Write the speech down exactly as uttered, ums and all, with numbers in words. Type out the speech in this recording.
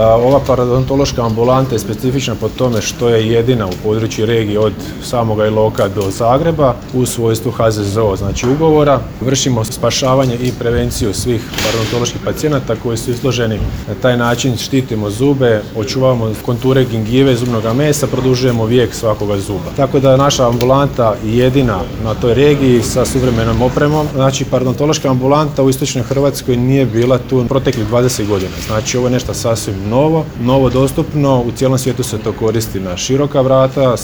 Ova parodontološka ambulanta je specifična po tome što je jedina u području regije od samoga Iloka do Zagreba u svojstvu H Z Z O, znači ugovora. Vršimo spašavanje i prevenciju svih parodontoloških pacijenata koji su izloženi. Na taj način štitimo zube, očuvamo konture gingive, zubnog mesa, produžujemo vijek svakoga zuba. Tako da naša ambulanta je jedina na toj regiji sa suvremenom opremom. Znači parodontološka ambulanta u istočnoj Hrvatskoj nije bila tu proteklih dvadeset godina. Znači ovo je nešto sasvim novo, novo dostupno, u cijelom svijetu se to koristi na široka vrata.